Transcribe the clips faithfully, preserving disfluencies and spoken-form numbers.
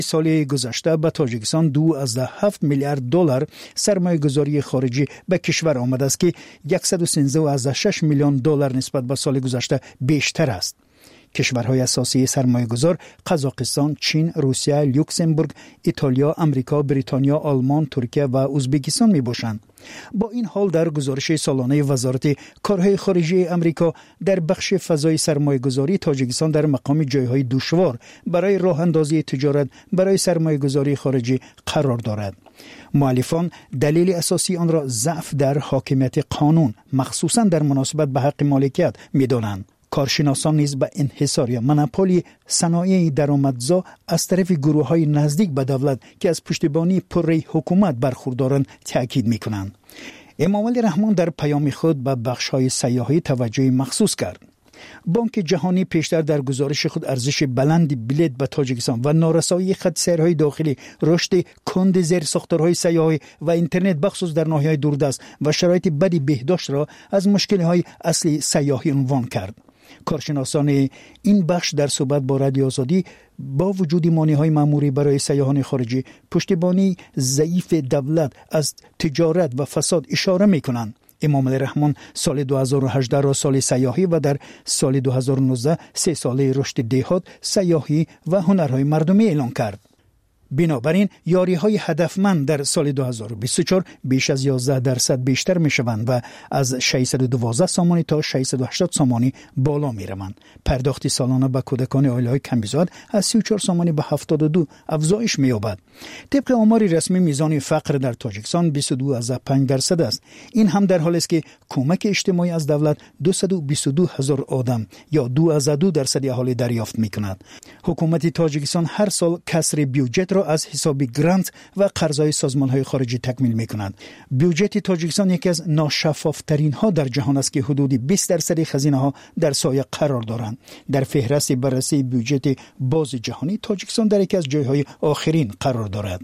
سال گذشته به تاجیکستان دو از هفت میلیارد دلار سرمایه گذاری خارجی به کشور آمده است که صد و سیزده از شش میلیون دلار نسبت به سال گذشته بیشتر است. کشورهای اساسی سرمایه گذار قزاقستان، چین، روسیه، لوکزامبورگ، ایتالیا، امریکا، بریتانیا، آلمان، ترکیه و ازبکستان می باشند. با این حال در گزارش سالانه وزارت کارهای خارجه امریکا در بخش فضای سرمایه گذاری تاجیکستان در مقام جایهای دشوار برای راه اندازی تجارت برای سرمایه گذاری خارجی قرار دارد. مؤلفان دلیل اساسی آن را ضعف در حاکمیت قانون مخصوصا در مناسبت به حق مالکیت می دانند. کارشناسان نیز به انحصار یا مونوپولی صنایع درآمدزا از طرف گروه‌های نزدیک به دولت که از پشتیبانی پره‌ای حکومت برخوردارند تاکید می‌کنند. امام علی رحمان در پیام خود به بخش‌های سیاحی توجه مخصوص کرد. بانک جهانی پیشتر در گزارش خود ارزش بلند بلیط به تاجیکستان و نارسایی خط سیرهای داخلی، رشد کند زیر ساختارهای سیاحی و اینترنت بخصوص در ناحیه‌های دوردست و شرایط بدی بهداشت را از مشکل‌های اصلی سیاحی عنوان کرد. کارشناسان این بخش در صحبت با رادیو آزادی با وجود مانع‌های مأموری برای سیاحان خارجی، پشتیبانی ضعیف دولت از تجارت و فساد اشاره می‌کنند. امام علی رحمان سال دو هزار و هجده را سال سیاحی و در سال دو هزار و نوزده سه ساله رشد دهات، سیاحی و هنرهای مردمی اعلان کرد. بنابراین یاری‌های هدفمند در سال دو هزار و بیست و چهار بیش از یازده درصد بیشتر می‌شوند و از ششصد و دوازده سامانی تا ششصد و هشتاد سامانی بالا می‌روند. پرداخت سالانه به کودکان عائله‌های کم‌بزاد از سی و چهار سامانی به هفتاد و دو افزایش می‌یابد. طبق آمار رسمی میزان فقر در تاجیکستان بیست و دو از پنج درصد است. این هم در حالی است که کمک اجتماعی از دولت دویست و بیست و دو هزار آدم یا دو از دو درصد اهالی دریافت می‌کند. حکومت تاجیکستان هر سال کسر بودجه را از حساب گرانت و قرضهای سازمان‌های خارجی تکمیل می‌کند. بودجه تاجیکستان یکی از ناشفاف‌ترین ها در جهان است که حدود بیست درصد خزینه‌ها در سایه قرار دارند. در فهرست بررسی بودجه باز جهانی تاجیکستان در یکی از جای‌های آخرین قرار دارد.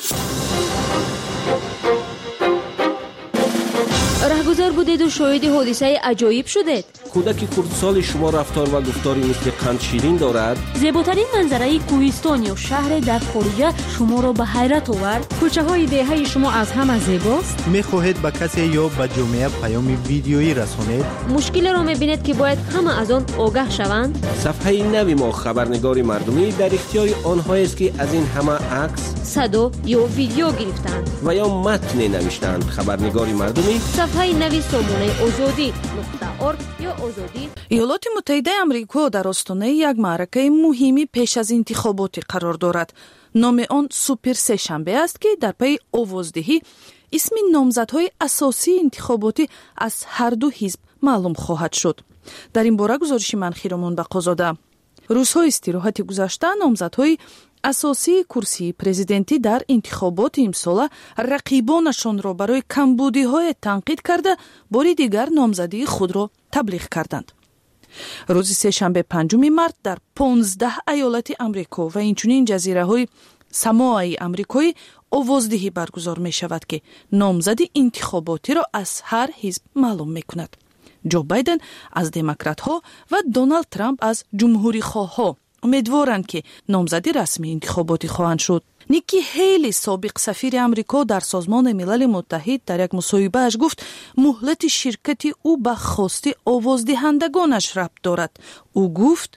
رهگذر بودید و شاهد حادثه عجایب شدید. کودک کردسال شما رفتار و گفتاری مثل قند شیرین دارد. زیباترین منظره کوهستان یا شهر در خارج شما را به حیرت آورد. کوچه های دهه شما از همه زیباست. میخواهید به کسی یا به جامعه پیام ویدیویی رسانید؟ مشکل را میبینید که باید همه از آن آگاه شوند. صفحه نوی ما خبرنگار مردمی در اختیار آنهایی است که از این همه عکس، صدا یا ویدیو گرفتند و یا متن نوشتند. خبرنگار مردمی صفحه نوی سامانه آزادی نقطه ارگ یا آزادی. ایالات متحده آمریکا در آستانه یک معرکه مهمی پیش از انتخابات قرار دارد. نام آن سوپر سه شنبه است که در پی آوازدهی اسم نامزدهای اساسی انتخاباتی از هر دو حزب معلوم خواهد شد. در این باره گزارش من خیرمان بقازاده. روزهای استراحت گذشته نامزدهای اساسی کرسی پرزیدنتی در انتخابات امسال رقیبانشان را برای کمبودی‌های تنقید کرده باری دیگر نامزدی خود را تبلیغ کردند. روز سه شنبه پنجم مارس در پانزده ایالت آمریکا و اینچنین جزیره‌های ساموآ آمریکایی آوازدهی برگزار می شود که نامزدی انتخاباتی را از هر حزب معلوم می کند. جو بایدن از دموکرات ها و دونالد ترامپ از جمهوری خواه ها امیدوارند که نامزدی رسمی انتخاباتی خواهند شد. نیکی هیلی سابق سفیر امریکا در سازمان ملل متحد در یک مصاحبه اش گفت مهلت شرکت او به خواست آوازدهندگانش ربط دارد. او گفت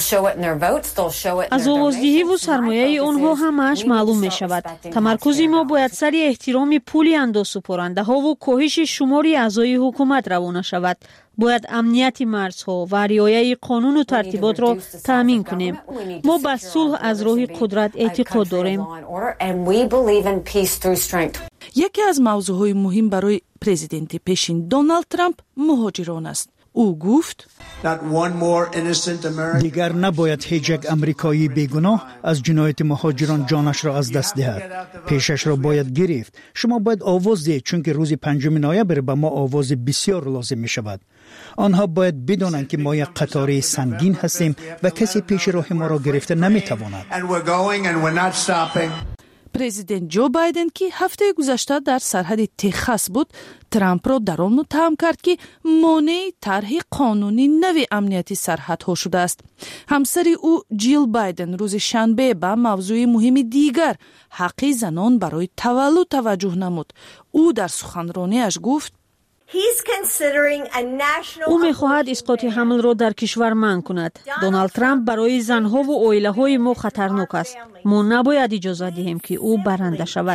از آوازدهی و سرمایه آنها همش معلوم می شود. تمرکز ما باید سر احترام پول اندازه‌سپارنده ها و کاهش شمار اعضای حکومت روانه شود. باید امنیت مرزها و رعایت قانون و ترتیبات را تامین کنیم. ما به صلح از راه قدرت اعتقاد داریم. یکی از موضوعهای مهم برای پرزیدنت پیشین دونالد ترامپ مهاجران است. او گفت دیگر نباید هیچ یک امریکایی بیگناه از جنایت مهاجران جانش را از دست دهد. پیشش را باید گرفت. شما باید آواز دهید چون که روز پنجم نوامبر به ما آواز بسیار لازم می شود. آنها باید بدانند که ما یک قطاره سنگین هستیم و کسی پیش راه ما را گرفته نمی تواند. президент ҷо байден ки ҳафтаи гузашта дар сарҳади техас буд, трампро дар он муттаҳам кард ки монеи тарҳи қонуни нави амнияти сарҳадҳо шудааст. ҳамсари ӯ ҷил байден рӯзи шанбе ба мавзӯи муҳими дигар, ҳаққи занон барои таваллуд таваҷҷӯҳ намуд. ӯ дар суханронияш гуфт: ӯ мехоҳад исқоти ҳамлро дар кишвар манъ кунад. Доналд Трамп барои занҳову оилаҳои мо хатарнок аст. Мо набояд иҷоза диҳем ки ӯ баранда шавад.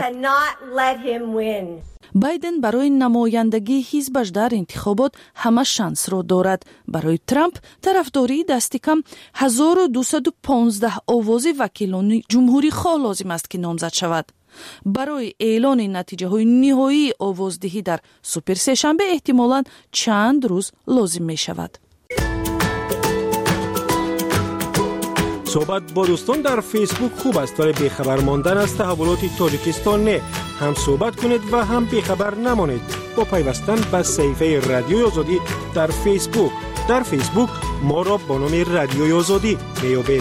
байден барои намояндагии ҳизбаш дар интихобот ҳама шансро дорад. барои Трамп тарафдории дасти кам ҳазору дусаду понздаҳ овози вакилони ҷумҳурихоҳ лозим аст ки номзад шавад. барои эълони натиҷаҳои ниҳоии овоздиҳӣ дар суперсешанбе эҳтимолан чанд рӯз лозим мешавад. صحبت با دوستان در فیسبوک خوب است ولی بیخبر ماندن از تحولات تاجیکستان نه. هم صحبت کنید و هم بیخبر نمانید با پیوستن به صفحه رادیوی آزادی در فیسبوک. در فیسبوک ما را با نام رادیوی آزادی بیابید.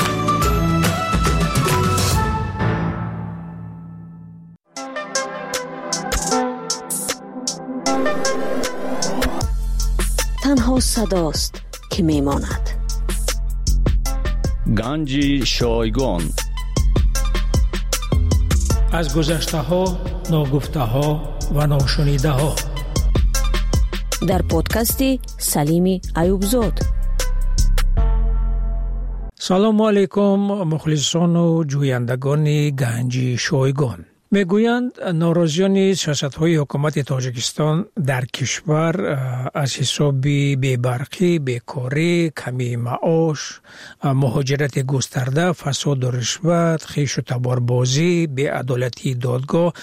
تنها صداست که میماند. گنج شایگان از گذشته ها، ناگفته ها و ناشنیده ها در پادکست سلیم ایوبزاد. سلام علیکم مخلصان و جویندگان گنج شایگان. میگویند ناراضیان سیاست‌های حکومت تاجیکستان در کشور از حساب بی‌برقی، بیکاری، کمی معاش، مهاجرت گسترده، فساد و رشوت، خویش و تباربازی، بی‌عدالتی دادگاه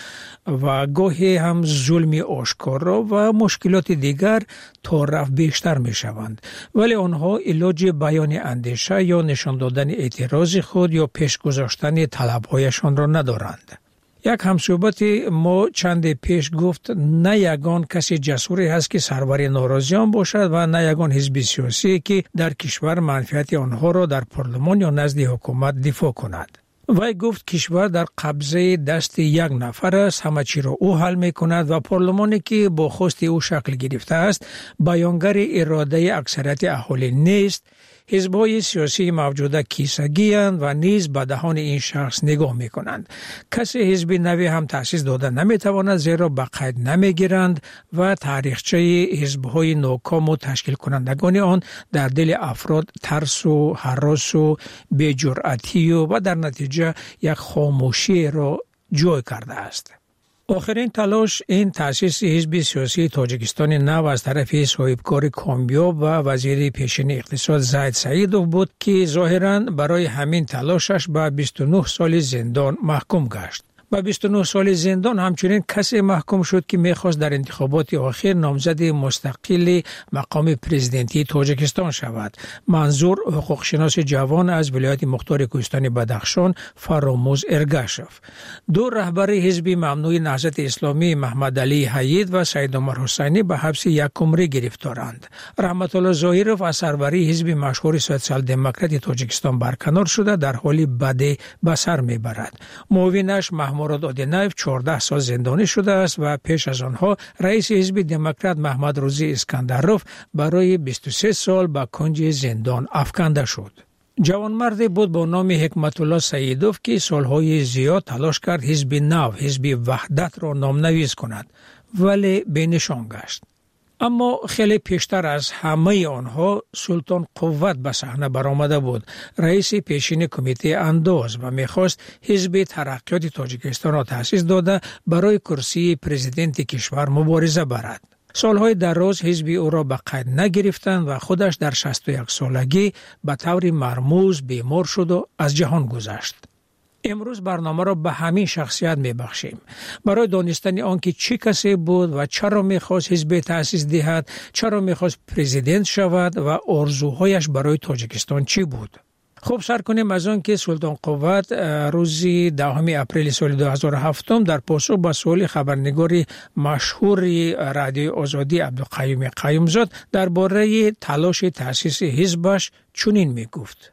و گاهی هم ظلم آشکارا و مشکلات دیگر تا رفت بیشتر می شوند. ولی آنها علاج بیان اندیشه یا نشان دادن اعتراض خود یا پیش گذاشتن طلب‌هایشان را ندارند. یک همصحبت ما چند پیش گفت نه یگان کسی جسوری هست که سرور ناراضیان باشد و نه یگان حزب سیاسی که در کشور منفعت آنها را در پارلمان یا نزد حکومت دفاع کند. وی گفت کشور در قبضه دست یک نفر است، همه چی را او حل می کند و پارلمانی که با خواست او شکل گرفته است بیانگر اراده اکثریت اهالی نیست. حزب‌های سیاسی موجوده کیسگی اند و نیز به دهان این شخص نگاه می کنند. کسی حزب نوی هم تأسیس داده نمی تواند زیرا به قید نمی گیرند و تاریخچه حزب‌های ناکام و تشکیل کنندگان آن در دل افراد ترس و هراس و بی‌جرأتی و, و در نتیجه یک خاموشی را جای کرده است. آخرین تلاش این تأسیس حزب سیاسی تاجیکستان نو از طرف صاحبکار کامیاب و وزیر پیشین اقتصاد زید سعیدوف بود که ظاهراً برای همین تلاشش به بیست و نه سال زندان محکوم گشت. با بیست و نه سال زندان همچنین کسی محکوم شد که میخواست در انتخابات آخر نامزد مستقل مقام پرزیدنتی تاجیکستان شود. منظور حقوقشناس جوان از ولایت مختار کوهستان بدخشان فراموز ارگاشف. دو رهبر حزب ممنوع نهضت اسلامی محمد علی حید و سید عمر حسینی به حبس یک عمره گرفتارند. رحمت الله ظاهرов از سروری حزب مشهور سوسیال دموکرات تاجیکستان برکنار شده در حالی بد به سر میبرد. معاونش مراد آدینایف چهارده سال زندانی شده است و پیش از آنها رئیس حزب دموکرات محمد روزی اسکندروف برای بیست و سه سال به کنج زندان افکنده شد. جوانمردی بود با نام حکمت الله سعیدوف که سالهای زیاد تلاش کرد حزب نو، حزب وحدت را نامنویس کند ولی بینشان گشت. اما خیلی پیشتر از همه آنها سلطان قوت به صحنه برآمده بود، رئیس پیشین کمیته انداز و میخواست حزب ترقیات تاجیکستان را تأسیس داده برای کرسی پرزیدنت کشور مبارزه برد. سالهای دراز حزب او را به قید نگرفتند و خودش در شصت و یک سالگی به طور مرموز بیمار شد و از جهان گذشت. امروز برنامه را به همین شخصیت میبخشیم برای دانستن آنکه چه کسی بود و چرا میخواست حزب تأسیس دهد، چرا میخواست پرزیدنت شود و آرزوهایش برای تاجیکستان چی بود. خب سر کنیم از آن که سلطان قوت روز دهم اپریل سال دو هزار و هفت در پاسخ به سوال خبرنگار مشهور رادیو آزادی عبدالقیوم قیومزاد درباره تلاش تأسیس حزبش چنین میگفت: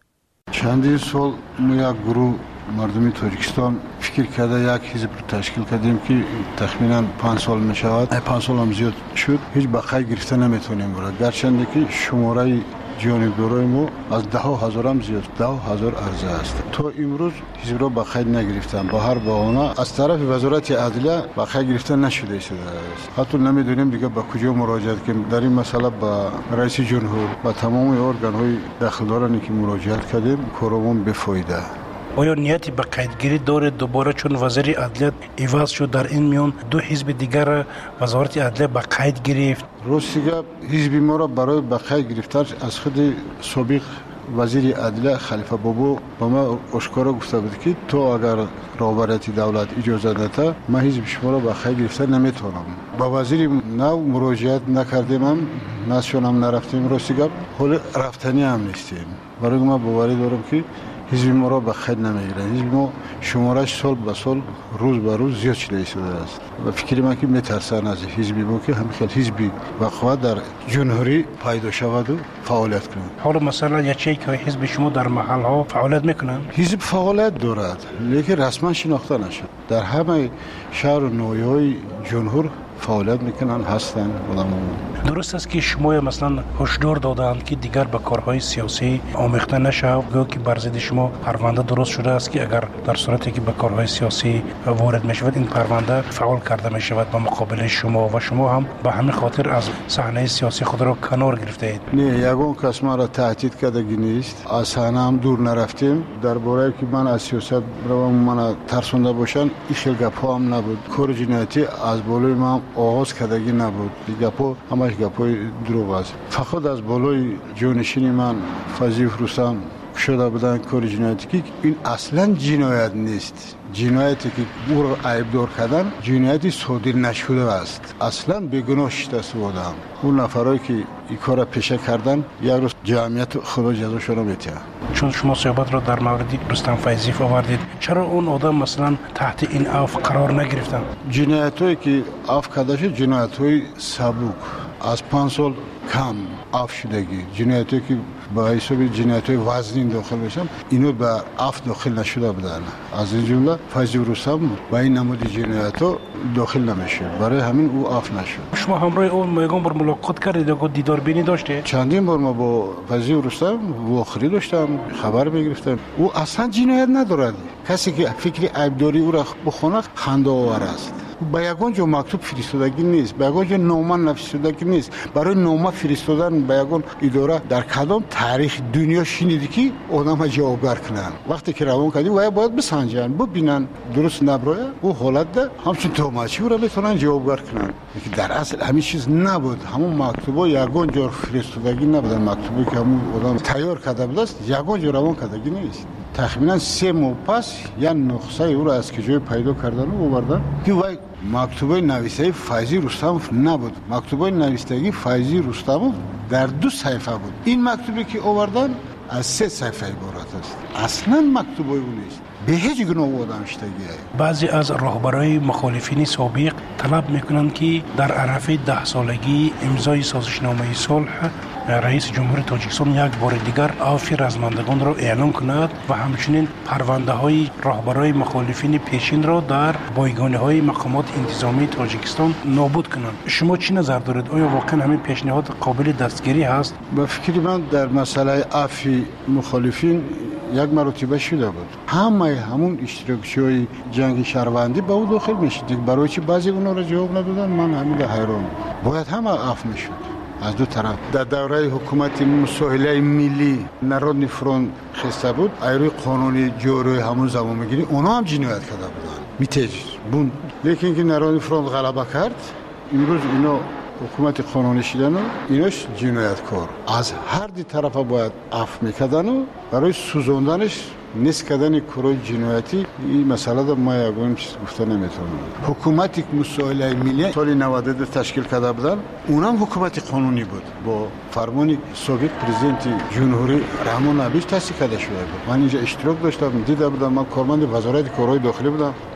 چندین سال ما یک گروه مردمی تاجیکستان فکر کرده یک حزب رو تشکیل کردیم که تخمینا پنج سال می شود. پنج سال هم زیاد شد. هیچ بقای گرفته نمیتونیم برد. گرچند که شماره جانبدارای ما از ده هزار هم زیاد، ده هزار عرضه است. تا امروز حزب را بقای نگرفتن. با هر بهانه از طرف وزارت عدلیه بقای گرفته نشده است. حتی نمیدونیم دیگه به کجا مراجعت کنیم. در این مسئله با رئیس جمهور و تمام ارگان های داخلدارانی که مراجعت کردیم کارمون بفایده. آیا نیتی به قیدگیری داره دوباره چون وزیر عدلیه عوض شد در این میان دو حزب دیگر وزارت عدلیه به قید گرفت؟ راستیگه حزب ما را برای به قید گرفتن از خود سابق وزیر عدلیه خلیفه بابو با ما اشکارا گفته بود که تو اگر رهبریت دولت اجازه نده ما حزب شما را به قید گرفتن نمیتونم. با وزیر نو مراجعت نکردیم هم نشون هم نرفتیم. راستیگه حال رفتنی هم نیستیم. برای ما باوری دارم که حزب ما را به خیر نمیگیرند. حزب ما شمارش سال به سال روز به روز زیاد شده شده است و فکر من که میترسن از حزبی ما که همین خیلی حزبی وقوع در جمهوری پیدا شود و فعالیت کنند. حالا مثلا یک چیزی که حزب شما در محل ها فعالیت میکنن؟ حزب فعالیت دارد لیکن رسما شناخته نشد. در همه شهر و ناحیه‌های جمهور فعالیت میکنن هستن علما. درست است که شما مثلا هشدار دادند که دیگر به کارهای سیاسی آمیخته نشه. گویا که بر ضد شما پرونده درست شده است که اگر در صورتی که به کارهای سیاسی وارد میشود این پرونده فعال کرده میشود به مقابل شما و شما هم به همین خاطر از صحنه سیاسی خود را کنار گرفته اید. نه یگان کس ما را تهدید کردگی نیست. از صحنه هم دور نرفتیم. درباره که من از سیاست رو من ترسونده باشن این خیلی گپا هم نبود. کار جنایتی از بالای ما آغاز کردگی نبود. گپا همش گپای دروغ است. فقط از بالای جانشین من فضیل رستم شده بودن کار جنایتی که این اصلا جنایت نیست. جنایتی که او را عیبدار کردن جنایتی صادر نشده است. اصلا بیگناه شده بودن. اون نفرایی که این کار را پیشه کردن یک روز جمعیت خدا جزاشون را میده. چون شما صحبت را در مورد رستم فیضی آوردید چرا اون آدم مثلا تحت این عفو قرار نگرفتن؟ جنایتایی که عفو کرده شد جنایت‌های سبک از پنج سال کم عفو شدگی جنایتی که با حساب جنایت‌های وزنی داخل بشن اینو به عفو داخل نشده بودن. از این جمله فیض رستم با این نمود جنایت‌ها داخل نمیشه. برای همین او عفو نشد. شما همراه اون میگم بر ملاقات کردید و دیدار بینی داشته؟ چندین بار ما با فیض رستم واخری داشتم خبر میگرفتم. او اصلا جنایت ندارد. کسی که فکر عیبداری او را بخونه خنده آور است. با یگان جو مکتوب فرستادگی نیست. با یگان جو نامه نوشتگی نیست. برای نامه فرستادن با یگان اداره در کدام تاریخ دنیا شنیدی که آدم جوابگر کنن. وقتی که روان کردی و باید بسنجن ببینن درست نبره او حالت ده همچون توماچی رو بتونن جوابگر کنن. که در اصل همین چیز نبود. همون مکتوبا یگان جو فرستادگی نبودن. مکتوبی که همون آدم تیار کرده بود است یگان جو روان کردگی نیست. تقریبا سه ماه پس یا نسخه او را از کجای پیدا کردن و آوردن که وای مکتوبه نویسه فیض رستم نبود. مکتوبه نویسندگی فیض رستم در دو صفحه بود. این مکتوبی که آوردن از سه صفحه عبارت است. اصلا مکتوبه او نیست. به هیچ گونه آدم شدگی. بعضی از رهبرای مخالفین سابق طلب میکنند که در عرفه ده سالگی امضای سازشنامه صلح رئیس جمهور تاجیکستان یک بار دیگر عفو رزمندگان را اعلام کند و همچنین پرونده های رهبرای مخالفین پیشین را در بایگانی های مقامات انتظامی تاجیکستان نابود کنند. شما چی نظر دارید؟ آیا واقعا همین پیشنهاد قابل دستگیری هست؟ به فکر من در مسئله عفو مخالفین یک مرتبه شده بود. همه همون اشتراکچی‌های جنگ شهروندی به او داخل میشد. برای چی بعضی اونا را جواب ندادن؟ من همین حیران. باید همه عفو میشد. از دو طرف در دوره حکومت مساهله ملی نارودنی فرونت خسته بود ایروی قانونی جوری همون زمان میگیری اونا هم جنایت کرده بودن میتج بون لیکن که نارودنی فرونت غلبه کرد امروز اینا حکومت قانونی شدن و ایناش جنایتکار از هر دی طرف باید عفو میکردن و برای سوزوندنش نیست کردن کارهای جنایتی این مسئله دا ما یگان چیز گفته نمیتونم. حکومتی که مساهله ملی سال نود و دو تشکیل کرده بودن اونم حکومت قانونی بود با فرمان سابق پرزیدنت جمهوری رحمان نبیش تأسیس کرده شده بود. من اینجا اشتراک داشتم دیده بودم. من کارمند وزارت کارهای داخلی بودم.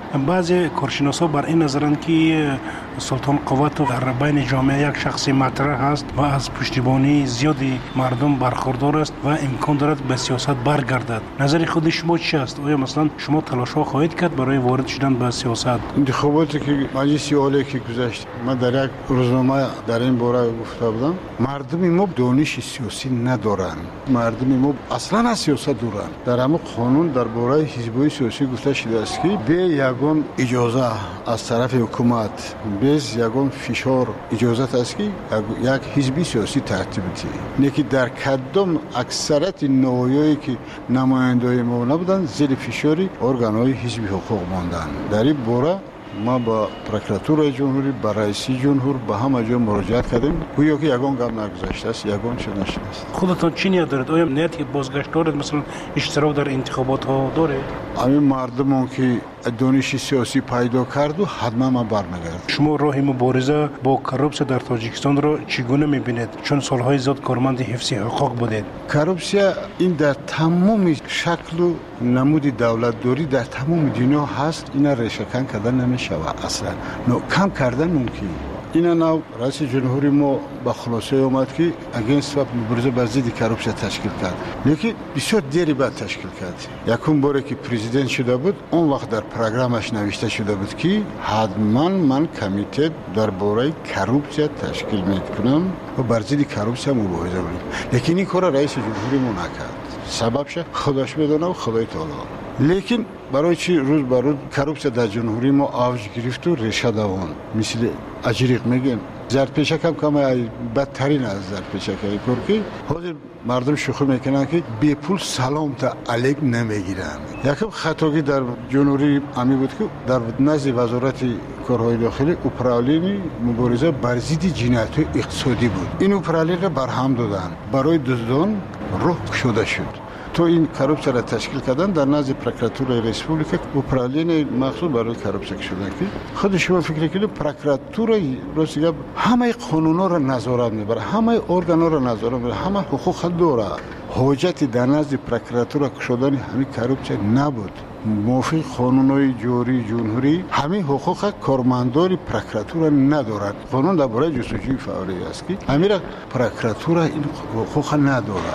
بعضی کارشناسا بر این نظرند که سلطان قوت در بین جامعه یک شخص مطرح است و از پشتیبانی زیادی مردم برخوردار است و امکان دارد به سیاست برگردد. نظر خود شما چی است؟ آیا مثلا شما تلاش‌ها خواهید کرد برای وارد شدن به سیاست؟ انتخاباتی که مجلس عالی که گذشت ما در یک روزنامه در این باره گفته بودم مردم ما دانش سیاسی ندارند. مردم ما اصلا از سیاست دورند. در همه قانون در باره حزب‌های سیاسی گفته شده است که به یگان اجازه از طرف حکومت bez یگان فشار اجازت است که یک حزب سیاسی ترتیب دهید. نکی در کدام اکثریت نوعی که نمایندگان ما نبودند زیر فشار ارگان‌های حزبی حقوق ماندند. در این باره ما با پروکراتور جمهوری با رئیس جمهور با همه جا مراجعت کردیم گویا که یگان گام نگذاشته است یگان چه نشده است. خودتان چی نیت دارید؟ آیا نیت که بازگشت دارید مثلا اشتراک در انتخابات ها دارید؟ همین مردمان که دانش سیاسی پیدا کرد و حتما ما برمیگردیم. شما راه مبارزه با کروپسیا در تاجیکستان را چگونه میبینید؟ چون سالهای زیاد کارمند حفظ حقوق بودید. کروپسیا این در تمام شکل و نمود دولت داری در تمام دنیا هست. اینا ریشه‌کن کردن نمیشود اصلا. نو کم کردن ممکن. اینا نو رئیس جمهوری ما با خلاصه اومد که اگینست و مبارزه بر ضد کروپسیا تشکیل کرد. لیکن بسیار دیری بعد تشکیل کرد. یکم باره که پرزیدنت شده بود اون وقت در پروگرامش نوشته شده بود که حتما من کمیته در باره کروپسیا تشکیل میکنم و بر ضد کروپسیا مبارزه کنم. لیکن این کار رئیس جمهوری ما نکرد. سببش خودش میدونه و خدای تعالی. لیکن برای چی روز بر روز کروپسیا در جمهوری ما آوج گرفت و ریشه دوان مثل اجریق میگن زرپیشک هم کم بدترین از زرپیشک کار که حاضر مردم شوخی میکنن که بی پول سلام تا علیک نمیگیرن. یکم خطاگی در جمهوری امی بود که در نزد وزارت کارهای داخلی اپرالین مبارزه بر ضد جنایت اقتصادی بود. این اپرالین را برهم دادن برای دزدان روح شده شد. تو این کروپسیا را تشکیل کردن در نزد پروکراتور ریسپوبلیکا اپرالین مخصوص برای کروپسیا شده که خود شما فکر کنید پروکراتور روسیه همه قانونا را نظارت میبره همه ارگانا را نظارت میبره همه حقوق داره. حجت در نزد پروکراتور شدن همین کروپسیا نبود. موافق قانونهای جاری جمهوری همین حقوق کارمندان پروکراتور ندارد. قانون درباره جستجوی فوری است که همین پروکراتور این حقوق نداره.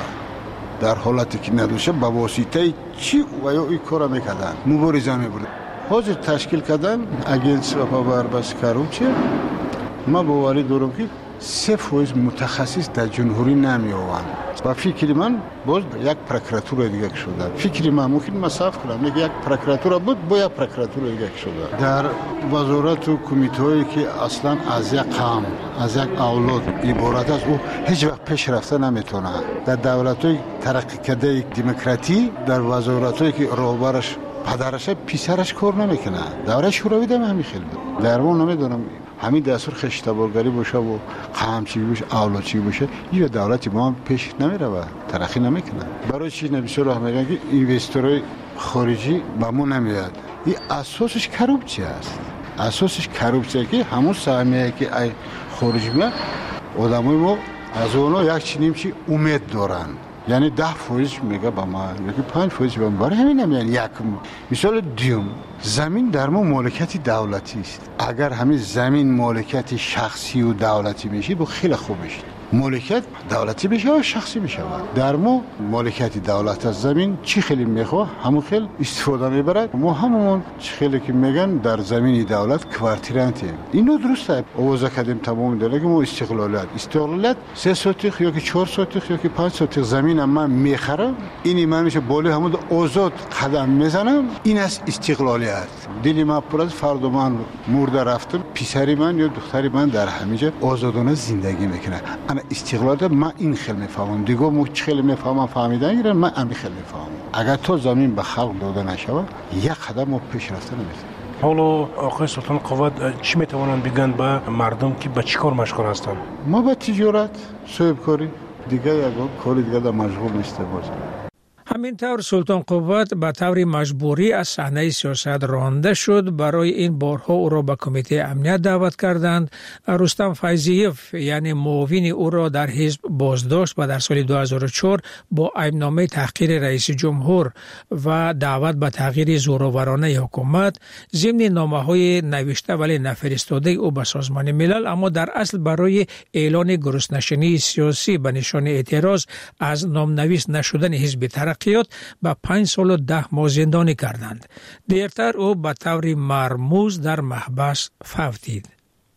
در حالتی که ندوشه با واسطه چی و یا این کار میکردن مبارزه میبرد. حاضر تشکیل کردن اگینست و پابربست کروپسیا ما باوری دارم که سه فویز متخصص در جمهوری نمیآوند و فکر من باز یک پروکراتور دیگه شده. فکر من ممکن مساف کنم یک پروکراتور بود با یک پروکراتور دیگه شده. در وزارت و کمیته‌ای که اصلا از یک قوم از یک اولاد عبارت است او هیچ وقت پیش رفته نمیتونه. در دولت‌های ترقی کرده دموکراتی در وزارت‌هایی که راهبرش پدرش پسرش کار نمیکنه. دوره شوروی هم همین خیلی بود. در اون نمیدونم همین دستور خشتبارگری باشه و قمچی باشه اولادچی باشه یه دولتی ما هم پیش نمیره و ترقی نمیکنه. برای چی نمیشه راه میگن که اینوستورهای خارجی به ما نمیاد. این اساسش کروپسیا است. اساسش کروپسیا که همون سهمیه که ای خارجی میاد آدمای ما از اونها یک چنین چی امید دارن. یعنی ده فویز میگه با ما یکی پنج فویز با ما برای همین نمیان یک مثال دیوم زمین در ما مالکیت دولتی است. اگر همین زمین مالکیت شخصی و دولتی میشه با خیلی خوب میشه. مالکیت دولتی بشه و شخصی بشه. در ما مالکیت دولت از زمین چی خیلی میخواه همون خیلی استفاده میبرد. ما همون چی خیلی که میگن در زمین دولت کوارتیرانتی. اینو درسته. آوازه کردیم تمام داره که ما استقلالت استقلالت سه سوتیخ یا که چهار سوتیخ یا که پنج سوتیخ زمین من میخرم این من میشه بالا همون آزاد قدم میزنم این است استقلالیت. دلی من پر از فرد من مرده رفتم پسری من یا دختری من در همینجا آزادانه زندگی میکنه. انا استقلال من این خیلی میفهمم دیگه مو خیلی میفهمم فهمیدن گیرن من همین خیلی میفهمم. اگر تو زمین به خلق داده نشود یک قدم ما پیش رفته نمیتونیم. حالا آقای سلطان قوت چی میتوانند بگن به مردم که به چی کار مشغول هستند؟ ما به تجارت صاحب کاری دیگه یک کاری دیگه در مشغول نیست باز. همینطور سلطان قوت به طور مجبوری از صحنه سیاست رانده شد. برای این بارها او را به کمیته امنیت دعوت کردند. رستم فیضیف یعنی معاون او را در حزب بازداشت و در سال دو هزار و چهار با عیبنامه تحقیر رئیس جمهور و دعوت به تغییر زورآورانه حکومت ضمن نامه‌های نوشته ولی نفرستاده او به سازمان ملل، اما در اصل برای اعلان گرسنه‌شینی سیاسی به نشان اعتراض از نامنویس نشدن حزب ترقیات به پنج سال و ده ماه زندانی کردند. دیرتر او به طور مرموز در محبس فوتید.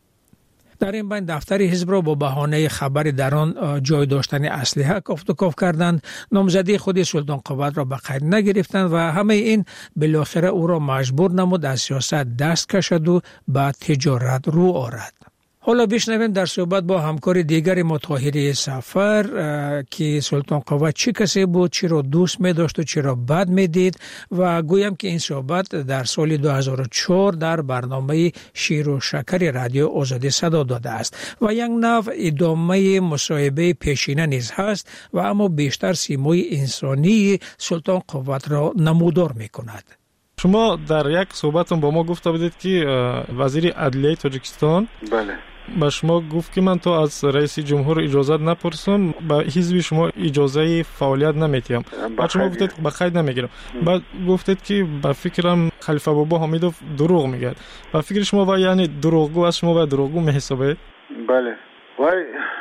در این بین دفتر حزب را با بهانه خبر در آن جای داشتن اسلحه کافت و کاف کردند. نامزدی خود سلطان قوت را به قید نگرفتند و همه این بالاخره او را مجبور نمود از سیاست دست کشد و به تجارت رو آورد. حالا بشنویم در صحبت با همکار دیگر ما طاهری سفر که سلطان قوت چه کسی بود، چرا دوست می داشت و چرا بد می دید و گویم که این صحبت در سال دو هزار و چهار در برنامه شیر و شکر رادیو آزادی صدا داده است و یک نوع ادامه مصاحبه پیشینه نیز هست و اما بیشتر سیمای انسانی سلطان قوت را نمودار می کند. شما در یک صحبتون با ما گفته بودید که وزیر عدلیه تاجیکستان بله با شما گفت که من تو از رئیس جمهور اجازه نپرسم، با حزب شما اجازه فعالیت نمیتیم. بعد شما گفتید به قید نمیگیرم. بعد گفتید که با فکرم خلیفه بابا حمیدوف دروغ میگه. با فکر شما و یعنی دروغگو از شما و دروغگو میحسابید؟ بله. وای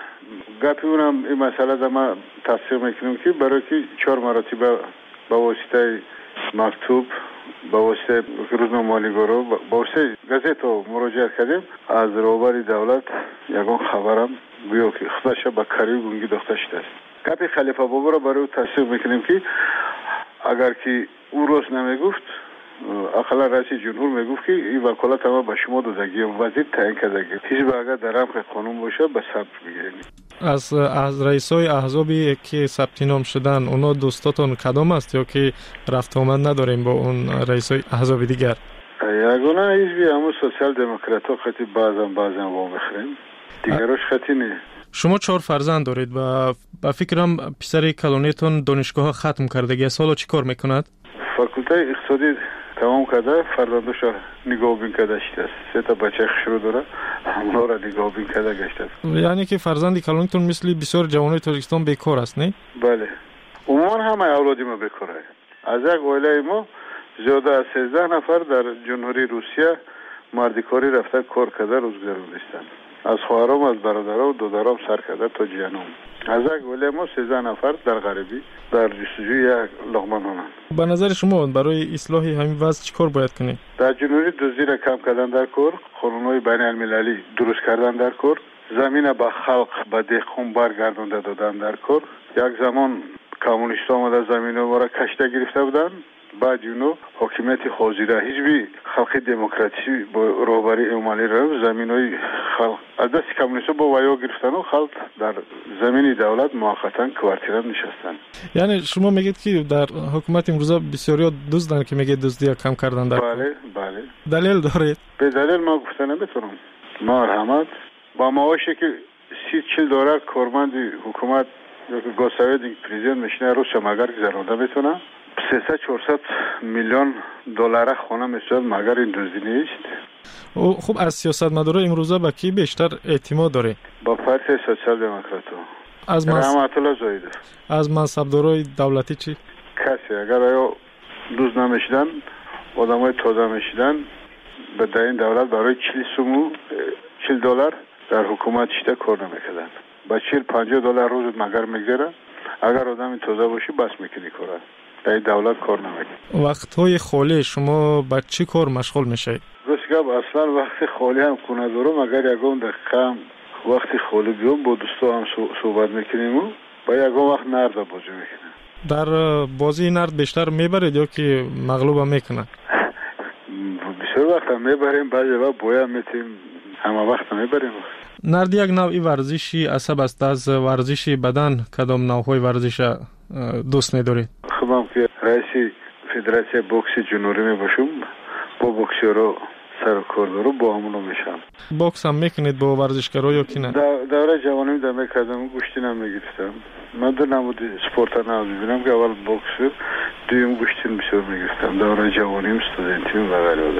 گپی اونم این مسئله در ما تصدیق میکنم که برای که چهار مراتب با واسطه مکتوب با واسطه روزنامه‌نگارا با واسطه گازت مراجعه کردیم از روبر دولت یگان خبرم گویا که خودش به کاری گونگی داشته شده است. گپ خلیفه بابا را برای تصدیق میکنیم که اگر که او روز نمیگفت اقلا رئیس جمهور میگفت که این وکالت ما به شما دادگی وزیر تعیین کردگی حزب اگر در رمق قانون باشه به ثبت میگیریم. از از رئیسای احزابی که ثبت نام شدن اونا دوستاتون کدام است یا که رفت آمد نداریم با اون رئیسای احزاب دیگر؟ یگانه حزبی همون سوسیال دموکرات‌ها خطی بعضا بعضا وام بخریم دیگرش خطی نه. شما چهار فرزند دارید و با فکرم پسر کلونیتون دانشگاه ختم کردگی سالا چی کار میکند؟ فاکولته اقتصادی تمام کرده، فرزندش نگاه بین کرده است. سه تا بچه شروع داره، همه را نگاه بین کرده گشته است. یعنی که فرزندی کلونتون مثل بسیار جوانای تاجیکستان بیکار است، نه؟ بله. عموما همه اولادی ما بیکاره. از یک عائله ما زیاده از سیزده نفر در جمهوری روسیه مردی کاری رفته کار کرده روز گذروندند. از خواهرام، از برادرام و دادرام سر کرده تا جیانم. از یک عائله ما سیزده نفر در غربی در جستجوی یک لقمه نان. به نظر شما برای اصلاح همین وضع چیکار باید کنیم؟ در جمهوری دزدی را کم کردن در کار، قانون‌های بین المللی درست کردن در کار، زمین به خلق به دهقان برگردانده دادن در کار. یک زمان کمونیست آمده زمین ما را کشته گرفته بودند، بعد اونو حکومت حاضره حزبی خلق دموکراسی با رهبری امالی را زمینای خلق از دست کمونیست با ویا گرفتن و خلق در زمین دولت موقتا کوارتیرا نشستن. یعنی شما میگید که در حکومت امروزه بسیاری دزدن که میگه دزدی کم کردن در بله بله دلیل دارید؟ به دلیل ما گفتن نمیتونم. مرحمت با معاشی که سی چل دلار کارمند حکومت یا که گوساوید پرزیدنت میشنه روز مگر گذرونده میتونه سیصد چهارصد میلیون دلار خانه میشد مگر این دزدی نیست. خب از سیاستمدارا امروزه با کی بیشتر اعتماد داره؟ با پارتی سوسیال دموکرات‌ها. از رحمت الله زاهدی. از منصبدارای دولتی چی؟ کسی اگر آیا دوز نمیشدن آدمای تازه میشدن به در این دولت برای چهل سومو چهل دلار در حکومت شده کار نمیکردن. با چهل پنجاه دلار روز مگر میگذره اگر آدم تازه باشی بس میکنی کاره. در دولت کار نمیکنه. وقت‌های خالی شما با چی کار مشغول میشید؟ روزگاه اصلا وقت خالی هم خونه دارم اگر یکم دقیقه وقتی خالی بیام با دوستا هم صحبت میکنیم و با یکم وقت نرد بازی میکنیم. در بازی نرد بیشتر میبرید یا که مغلوب هم میکنه؟ بسیار وقت هم میبریم بعضی وقت بویا میتیم همه وقت هم میبریم. نرد یک نوعی ورزشی عصب است. از ورزش بدن کدام نوعهای ورزش دوست ندارید؟ خب هم که رئیس فدراسیون بوکس جنوبی می باشم با بوکسورا سر و کار داره با همونو میشم. باکس هم میکنید با ورزشکارا یا کی نه؟ دوره جوانی در میکردم گوشتی نمیگرفتم. من در نمود سپورت نمود ببینم که اول باکس دویم گوشتی بسیار میگرفتم. دوره جوانیم استودنتیم و غیره.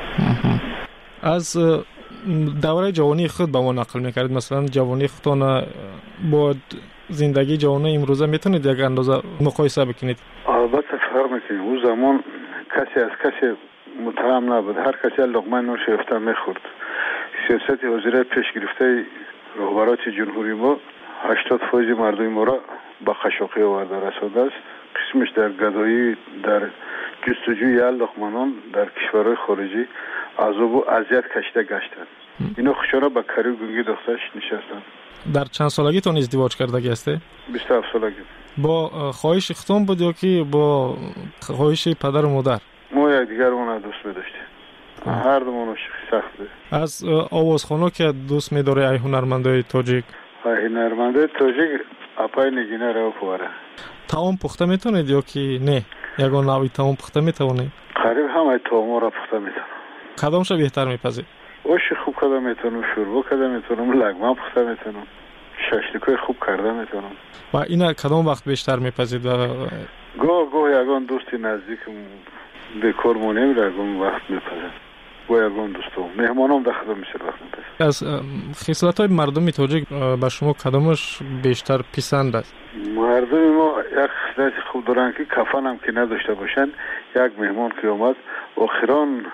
از دوره جوانی خود با ما نقل میکردید، مثلا جوانی خودتان با زندگی جوانی امروزه میتونید یک اندازه مقایسه بکنید؟ البته فرق میکنه. اون زمان کسی از کسی متهم نبود، هر کسی لقمه نوش یافته میخورد. سیاست وزارت پیش گرفته رهبران جمهوری ما هشتاد فیصد مردم ما را با خشوقی آورده رسانده است. قسمش در گدایی، در جستجوی لقمه‌نان در کشورهای خارجی عذاب و اذیت کشیده گشتند. اینا خوشا با کاری گنگی دخترش نشستند. در چند سالگیتون ازدواج کردگی هسته؟ بیست و هفت سالگی. با خواهش اختون بود یا که با خواهش پدر و مادر؟ ما یک دیگر اون دوست می‌داشتیم. هر دومون سخت بود. از آوازخوان‌ها که دوست می‌داره ای هنرمندای تاجیک؟ ای هنرمندای تاجیک اپای نگینه رو پواره. تاون پخته میتونید یا که نه؟ یگان نوعی تاون پخته میتونید؟ قریب همه تاون را پخته میتونم. کدامش بهتر میپذید؟ اوش خوب کده میتونم، شوربا کده میتونم، لگمه پخته میتونم، ششلیکای خوب کرده میتونم. و اینا کدام وقت بیشتر میپذید؟ و گاه گاه یگان دوستی نزدیکم بکار مونیم یگان وقت میپذید. با یگان دوستم مهمانم در خدمت میشه وقت میپذید. از خصلت‌های مردم تاجیک به شما کدامش بیشتر پسند است؟ مردم ما یک خصلت خوب دارن که کفن هم که نداشته باشن. یک مهمان که اومد آخران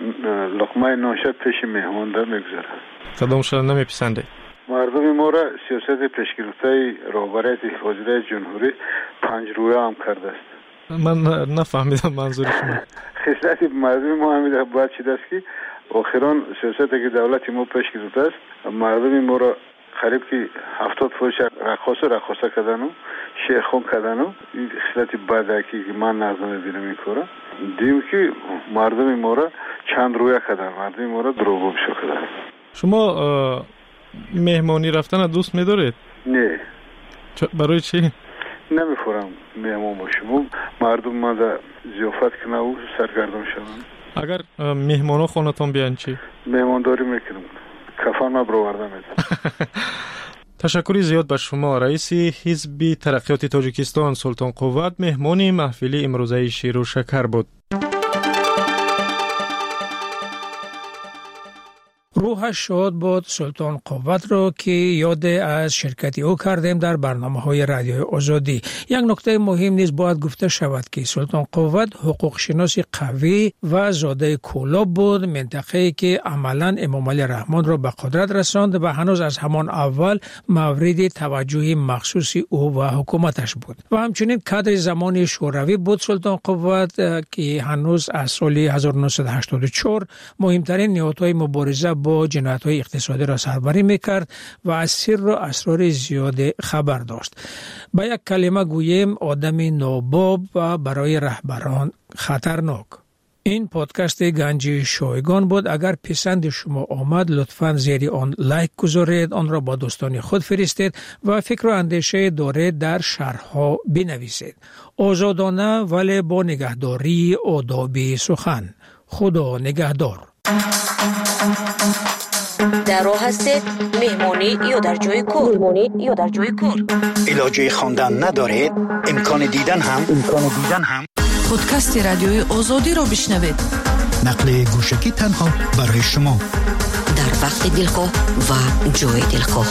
لقمه نانشب پیش مهمان در میگذاره. کدامش نمیپسنده؟ مردم ما را سیاست پیشگرفته رهبری وزارت جمهوری پنج رویه هم کرده است. من نفهمیدم منظور شما. خصلت مردم ما همیشه باید چیز است که آخران سیاست که دولت ما پیش گرفته است مردم ما را قریب که هفتاد فیصد رقاصه رقاصه کردن و شیخون کردن و این خصلت بده که من نظر میبینم این کارا. دیم که مردم ما را چند رویه کردن، مردم ما را دروغ بشو کردن. شما مهمانی رفتن دوست می‌دارید؟ نه. برای چی؟ نمی‌فورم مهمان باشم. مردم ما در ضیافت کنه و سرگردان شوند. اگر مهمانا خونتون بیان چی؟ مهمانداری میکنم. کفن ما برآورده میدم. تشکری زیاد به شما. رئیس حزب ترقیات تاجیکستان سلطان قوت مهمان محفل امروزه شیر و شکر بود. روحش شاد بود سلطان قوت را که یاد از شرکتی او کردیم در برنامه های رادیوی آزادی. یک نکته مهم نیز باید گفته شود که سلطان قوت حقوق شناس قوی و زاده کولاب بود، منطقه‌ای که عملاً امام علی رحمان را به قدرت رساند و هنوز از همان اول مورد توجه مخصوص او و حکومتش بود. و همچنین کادر زمان شوروی بود سلطان قوت که هنوز از سال هزار و نهصد و هشتاد و چهار مهمترین نهادهای مبارزه با جنایت‌های اقتصادی را سربری می‌کرد و از سر و اسرار زیاد خبر داشت. با یک کلمه گوییم آدم ناباب و برای رهبران خطرناک. این پادکست گنج شایگان بود. اگر پسند شما آمد لطفاً زیر آن لایک گذارید، آن را با دوستان خود فرستید و فکر و اندیشه دارید در شرح‌ها بنویسید. آزادانه ولی با نگهداری آداب سخن. خدا نگهدار. در راه هستید مهمانی یا در جای کار مهمانی یا در جای کار علاجه خواندن ندارید امکان دیدن هم امکان دیدن هم پادکست رادیوی آزادی رو بشنوید. نقل گوشکی تنها برای شما در وقت دلخواه و جای دلخواه.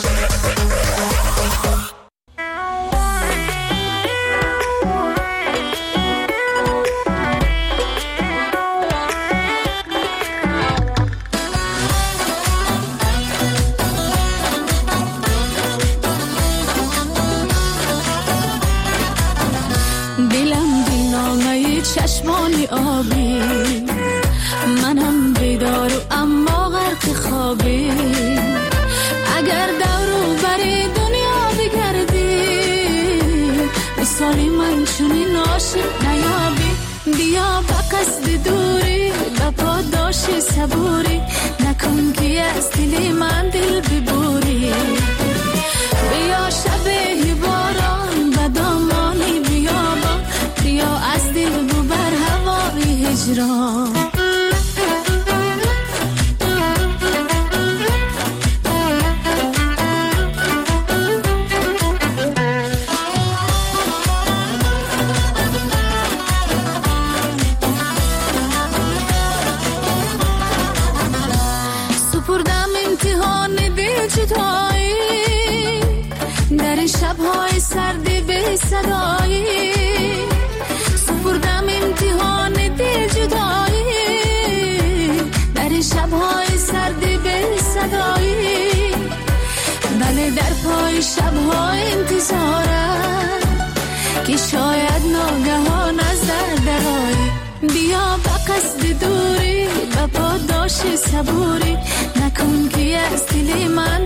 چشمانی آبی منم بیدار و اما غرق خوابی اگر دورو بری دنیا بگردی مثالی من چونی ناشی نیابی بیا با قصد دوری با پاداش صبوری نکن که از دلی من دل ببوری بیا شبه باران و دامانی بیابان بیا از دل ببر هوای هجران جدایی در شب‌های سرد بی صدایی سپردم امتحان دل جدایی در شب‌های سرد بی صدایی بله در پای شب‌ها انتظارم که شاید ناگهان از در درایی بیا به قصد دوری به پاداش صبوری نکن که از دل من